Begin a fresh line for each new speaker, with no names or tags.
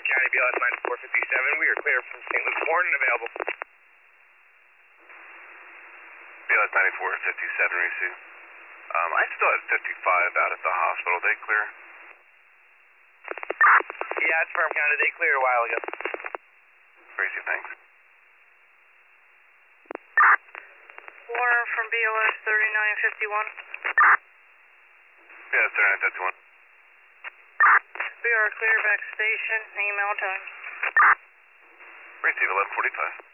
Stark County, BLS 9457. We are clear from St. Luke's Warden, available.
BLS 9457, receive. I still had 55 out at the hospital. They clear?
Yeah, it's Firm County. They cleared a while ago.
Crazy, thanks.
Warner from BLS 3951.
Yeah, 3951.
We are clear back station. Email time.
Receive 1145.